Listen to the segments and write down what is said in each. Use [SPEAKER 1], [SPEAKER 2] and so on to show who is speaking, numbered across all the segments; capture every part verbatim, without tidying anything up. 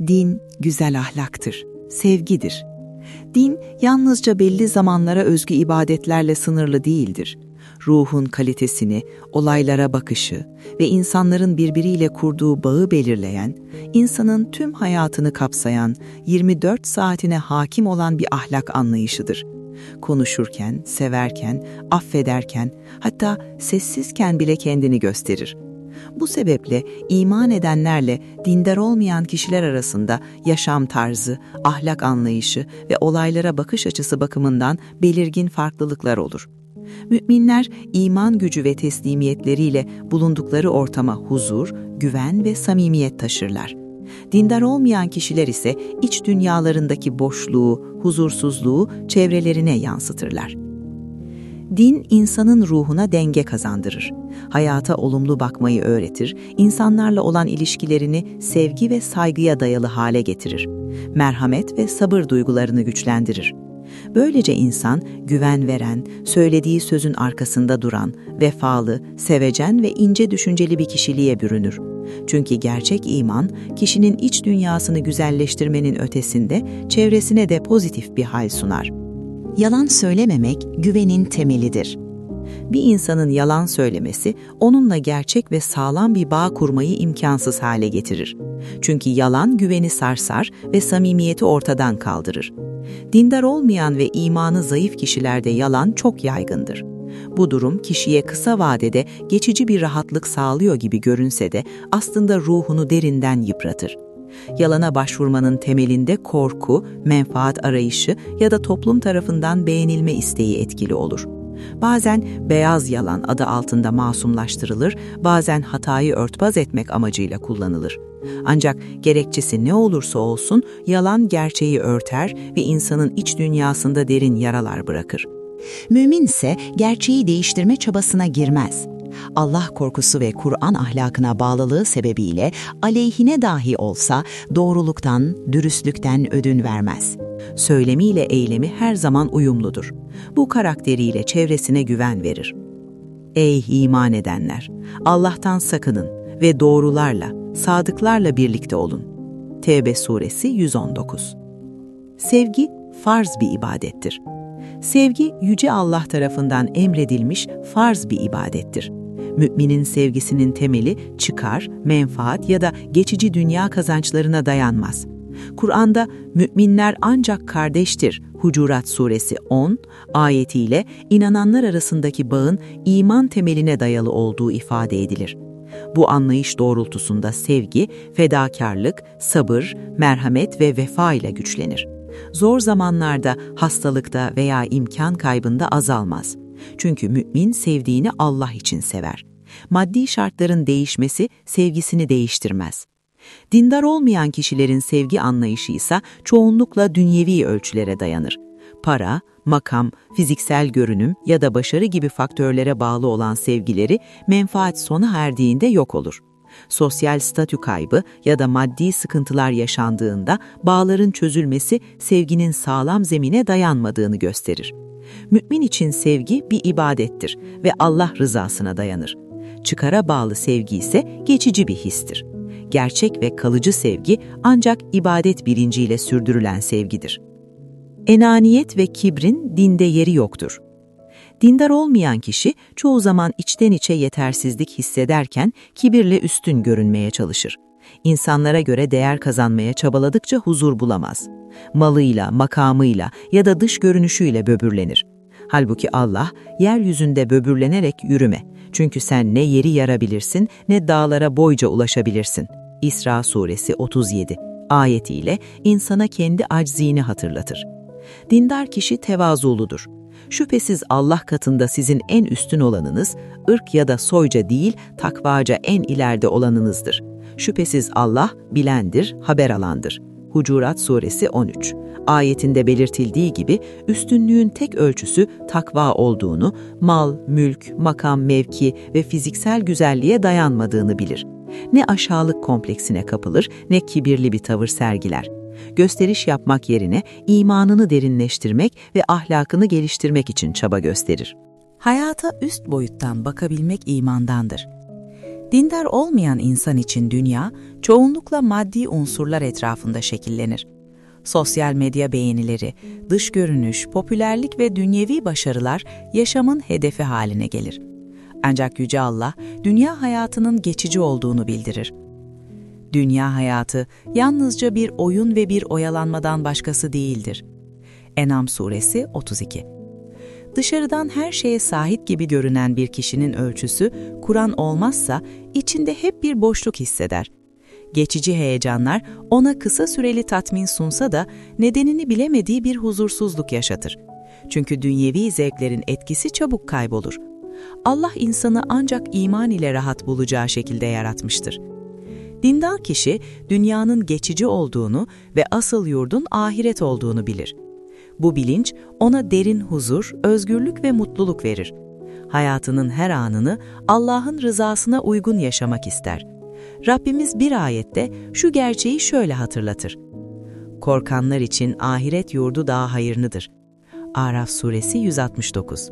[SPEAKER 1] Din, güzel ahlaktır, sevgidir. Din, yalnızca belli zamanlara özgü ibadetlerle sınırlı değildir. Ruhun kalitesini, olaylara bakışı ve insanların birbiriyle kurduğu bağı belirleyen, insanın tüm hayatını kapsayan, yirmi dört saatine hakim olan bir ahlak anlayışıdır. Konuşurken, severken, affederken, hatta sessizken bile kendini gösterir. Bu sebeple iman edenlerle dindar olmayan kişiler arasında yaşam tarzı, ahlak anlayışı ve olaylara bakış açısı bakımından belirgin farklılıklar olur. Müminler iman gücü ve teslimiyetleriyle bulundukları ortama huzur, güven ve samimiyet taşırlar. Dindar olmayan kişiler ise iç dünyalarındaki boşluğu, huzursuzluğu çevrelerine yansıtırlar. Din, insanın ruhuna denge kazandırır. Hayata olumlu bakmayı öğretir, insanlarla olan ilişkilerini sevgi ve saygıya dayalı hale getirir. Merhamet ve sabır duygularını güçlendirir. Böylece insan, güven veren, söylediği sözün arkasında duran, vefalı, sevecen ve ince düşünceli bir kişiliğe bürünür. Çünkü gerçek iman, kişinin iç dünyasını güzelleştirmenin ötesinde çevresine de pozitif bir hal sunar. Yalan söylememek güvenin temelidir. Bir insanın yalan söylemesi, onunla gerçek ve sağlam bir bağ kurmayı imkansız hale getirir. Çünkü yalan güveni sarsar ve samimiyeti ortadan kaldırır. Dindar olmayan ve imanı zayıf kişilerde yalan çok yaygındır. Bu durum kişiye kısa vadede geçici bir rahatlık sağlıyor gibi görünse de aslında ruhunu derinden yıpratır. Yalana başvurmanın temelinde korku, menfaat arayışı ya da toplum tarafından beğenilme isteği etkili olur. Bazen beyaz yalan adı altında masumlaştırılır, bazen hatayı örtbas etmek amacıyla kullanılır. Ancak gerekçesi ne olursa olsun yalan gerçeği örter ve insanın iç dünyasında derin yaralar bırakır.
[SPEAKER 2] Mümin ise gerçeği değiştirme çabasına girmez. Allah korkusu ve Kur'an ahlakına bağlılığı sebebiyle aleyhine dahi olsa doğruluktan, dürüstlükten ödün vermez.
[SPEAKER 1] Söylemiyle eylemi her zaman uyumludur. Bu karakteriyle çevresine güven verir. Ey iman edenler! Allah'tan sakının ve doğrularla, sadıklarla birlikte olun. Tevbe suresi yüz on dokuz. Sevgi farz bir ibadettir. Sevgi, Yüce Allah tarafından emredilmiş farz bir ibadettir. Müminin sevgisinin temeli çıkar, menfaat ya da geçici dünya kazançlarına dayanmaz. Kur'an'da müminler ancak kardeştir, Hucurat suresi on ayetiyle inananlar arasındaki bağın iman temeline dayalı olduğu ifade edilir. Bu anlayış doğrultusunda sevgi, fedakarlık, sabır, merhamet ve vefa ile güçlenir. Zor zamanlarda, hastalıkta veya imkan kaybında azalmaz. Çünkü mümin sevdiğini Allah için sever. Maddi şartların değişmesi sevgisini değiştirmez. Dindar olmayan kişilerin sevgi anlayışı ise çoğunlukla dünyevi ölçülere dayanır. Para, makam, fiziksel görünüm ya da başarı gibi faktörlere bağlı olan sevgileri menfaat sona erdiğinde yok olur. Sosyal statü kaybı ya da maddi sıkıntılar yaşandığında bağların çözülmesi sevginin sağlam zemine dayanmadığını gösterir. Mümin için sevgi bir ibadettir ve Allah rızasına dayanır. Çıkara bağlı sevgi ise geçici bir histir. Gerçek ve kalıcı sevgi ancak ibadet bilinciyle sürdürülen sevgidir. Enaniyet ve kibrin dinde yeri yoktur. Dindar olmayan kişi çoğu zaman içten içe yetersizlik hissederken kibirle üstün görünmeye çalışır. İnsanlara göre değer kazanmaya çabaladıkça huzur bulamaz. Malıyla, makamıyla ya da dış görünüşüyle böbürlenir. Halbuki Allah, yeryüzünde böbürlenerek yürüme. Çünkü sen ne yeri yarabilirsin ne dağlara boyca ulaşabilirsin. İsra suresi otuz yedi ayetiyle insana kendi aczini hatırlatır. Dindar kişi tevazuludur. Şüphesiz Allah katında sizin en üstün olanınız, ırk ya da soyca değil, takvaca en ileride olanınızdır. Şüphesiz Allah bilendir, haber alandır. Hucurat suresi on üç ayetinde belirtildiği gibi üstünlüğün tek ölçüsü takva olduğunu, mal, mülk, makam, mevki ve fiziksel güzelliğe dayanmadığını bilir. Ne aşağılık kompleksine kapılır ne kibirli bir tavır sergiler. Gösteriş yapmak yerine imanını derinleştirmek ve ahlakını geliştirmek için çaba gösterir.
[SPEAKER 2] Hayata üst boyuttan bakabilmek imandandır.
[SPEAKER 1] Dindar olmayan insan için dünya, çoğunlukla maddi unsurlar etrafında şekillenir. Sosyal medya beğenileri, dış görünüş, popülerlik ve dünyevi başarılar yaşamın hedefi haline gelir. Ancak Yüce Allah, dünya hayatının geçici olduğunu bildirir. Dünya hayatı yalnızca bir oyun ve bir oyalanmadan başkası değildir. En'am suresi otuz iki. Dışarıdan her şeye sahip gibi görünen bir kişinin ölçüsü, Kur'an olmazsa içinde hep bir boşluk hisseder. Geçici heyecanlar ona kısa süreli tatmin sunsa da nedenini bilemediği bir huzursuzluk yaşatır. Çünkü dünyevi zevklerin etkisi çabuk kaybolur. Allah insanı ancak iman ile rahat bulacağı şekilde yaratmıştır. Dindar kişi, dünyanın geçici olduğunu ve asıl yurdun ahiret olduğunu bilir. Bu bilinç ona derin huzur, özgürlük ve mutluluk verir. Hayatının her anını Allah'ın rızasına uygun yaşamak ister. Rabbimiz bir ayette şu gerçeği şöyle hatırlatır. Korkanlar için ahiret yurdu daha hayırlıdır. Araf suresi yüz altmış dokuz.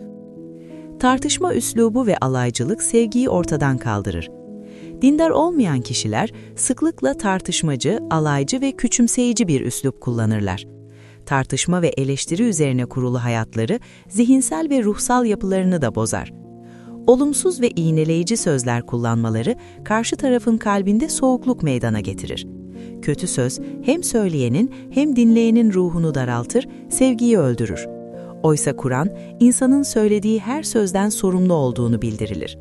[SPEAKER 1] Tartışma üslubu ve alaycılık sevgiyi ortadan kaldırır. Dindar olmayan kişiler sıklıkla tartışmacı, alaycı ve küçümseyici bir üslup kullanırlar. Tartışma ve eleştiri üzerine kurulu hayatları zihinsel ve ruhsal yapılarını da bozar. Olumsuz ve iğneleyici sözler kullanmaları karşı tarafın kalbinde soğukluk meydana getirir. Kötü söz hem söyleyenin hem dinleyenin ruhunu daraltır, sevgiyi öldürür. Oysa Kur'an, insanın söylediği her sözden sorumlu olduğunu bildirilir.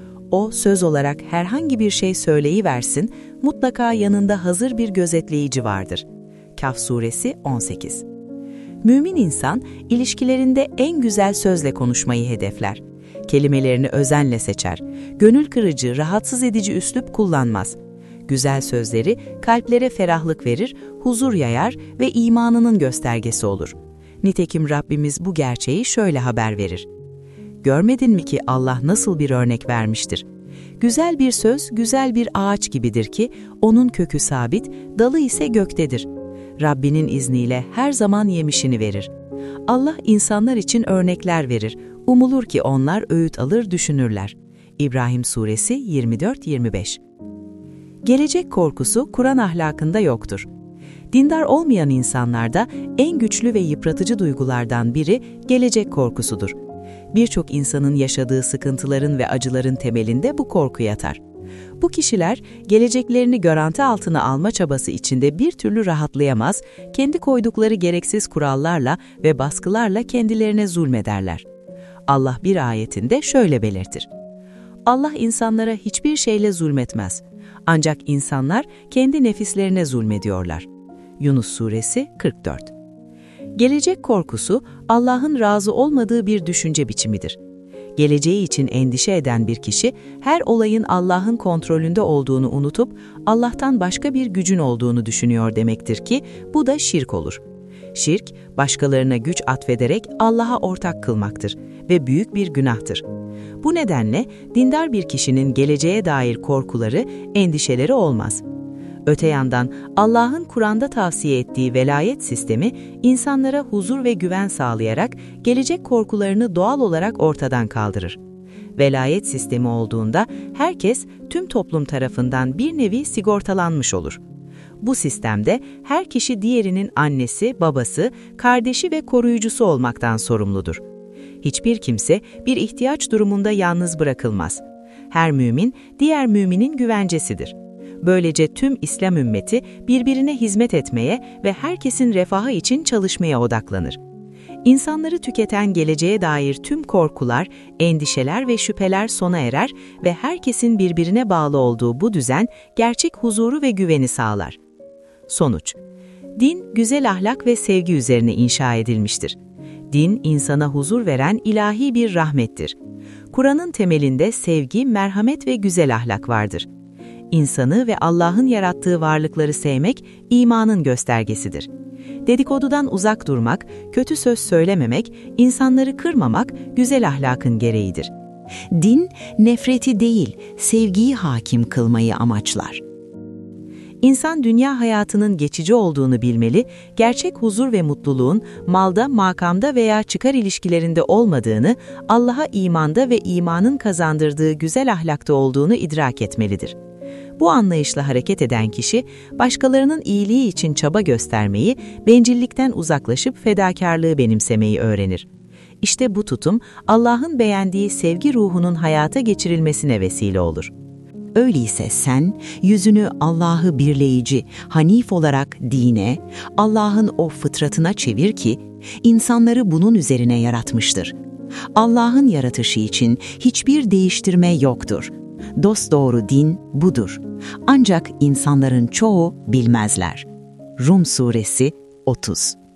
[SPEAKER 1] O, söz olarak herhangi bir şey söyleyiversin, mutlaka yanında hazır bir gözetleyici vardır. Kaf suresi on sekiz. Mümin insan, ilişkilerinde en güzel sözle konuşmayı hedefler. Kelimelerini özenle seçer. Gönül kırıcı, rahatsız edici üslup kullanmaz. Güzel sözleri kalplere ferahlık verir, huzur yayar ve imanının göstergesi olur. Nitekim Rabbimiz bu gerçeği şöyle haber verir. Görmedin mi ki Allah nasıl bir örnek vermiştir? Güzel bir söz, güzel bir ağaç gibidir ki, onun kökü sabit, dalı ise göktedir. Rabbinin izniyle her zaman yemişini verir. Allah insanlar için örnekler verir. Umulur ki onlar öğüt alır düşünürler. İbrahim suresi yirmi dört yirmi beş. Gelecek korkusu Kur'an ahlakında yoktur. Dindar olmayan insanlarda en güçlü ve yıpratıcı duygulardan biri gelecek korkusudur. Birçok insanın yaşadığı sıkıntıların ve acıların temelinde bu korku yatar. Bu kişiler geleceklerini garanti altına alma çabası içinde bir türlü rahatlayamaz, kendi koydukları gereksiz kurallarla ve baskılarla kendilerine zulmederler. Allah bir ayetinde şöyle belirtir. Allah insanlara hiçbir şeyle zulmetmez. Ancak insanlar kendi nefislerine zulmediyorlar. Yunus suresi kırk dört. Gelecek korkusu Allah'ın razı olmadığı bir düşünce biçimidir. Geleceği için endişe eden bir kişi her olayın Allah'ın kontrolünde olduğunu unutup Allah'tan başka bir gücün olduğunu düşünüyor demektir ki bu da şirk olur. Şirk, başkalarına güç atfederek Allah'a ortak kılmaktır ve büyük bir günahtır. Bu nedenle dindar bir kişinin geleceğe dair korkuları, endişeleri olmaz. Öte yandan Allah'ın Kur'an'da tavsiye ettiği velayet sistemi insanlara huzur ve güven sağlayarak gelecek korkularını doğal olarak ortadan kaldırır. Velayet sistemi olduğunda herkes tüm toplum tarafından bir nevi sigortalanmış olur. Bu sistemde her kişi diğerinin annesi, babası, kardeşi ve koruyucusu olmaktan sorumludur. Hiçbir kimse bir ihtiyaç durumunda yalnız bırakılmaz. Her mümin diğer müminin güvencesidir. Böylece tüm İslam ümmeti birbirine hizmet etmeye ve herkesin refahı için çalışmaya odaklanır. İnsanları tüketen geleceğe dair tüm korkular, endişeler ve şüpheler sona erer ve herkesin birbirine bağlı olduğu bu düzen gerçek huzuru ve güveni sağlar. Sonuç: din, güzel ahlak ve sevgi üzerine inşa edilmiştir. Din, insana huzur veren ilahi bir rahmettir. Kur'an'ın temelinde sevgi, merhamet ve güzel ahlak vardır. İnsanı ve Allah'ın yarattığı varlıkları sevmek, imanın göstergesidir. Dedikodudan uzak durmak, kötü söz söylememek, insanları kırmamak güzel ahlakın gereğidir.
[SPEAKER 2] Din, nefreti değil, sevgiyi hakim kılmayı amaçlar.
[SPEAKER 1] İnsan dünya hayatının geçici olduğunu bilmeli, gerçek huzur ve mutluluğun malda, makamda veya çıkar ilişkilerinde olmadığını, Allah'a imanda ve imanın kazandırdığı güzel ahlakta olduğunu idrak etmelidir. Bu anlayışla hareket eden kişi, başkalarının iyiliği için çaba göstermeyi, bencillikten uzaklaşıp fedakarlığı benimsemeyi öğrenir. İşte bu tutum, Allah'ın beğendiği sevgi ruhunun hayata geçirilmesine vesile olur.
[SPEAKER 2] Öyleyse sen yüzünü Allah'ı birleyici, hanif olarak dine, Allah'ın o fıtratına çevir ki, insanları bunun üzerine yaratmıştır. Allah'ın yaratışı için hiçbir değiştirme yoktur. Dosdoğru din budur. Ancak insanların çoğu bilmezler. Rum Suresi otuz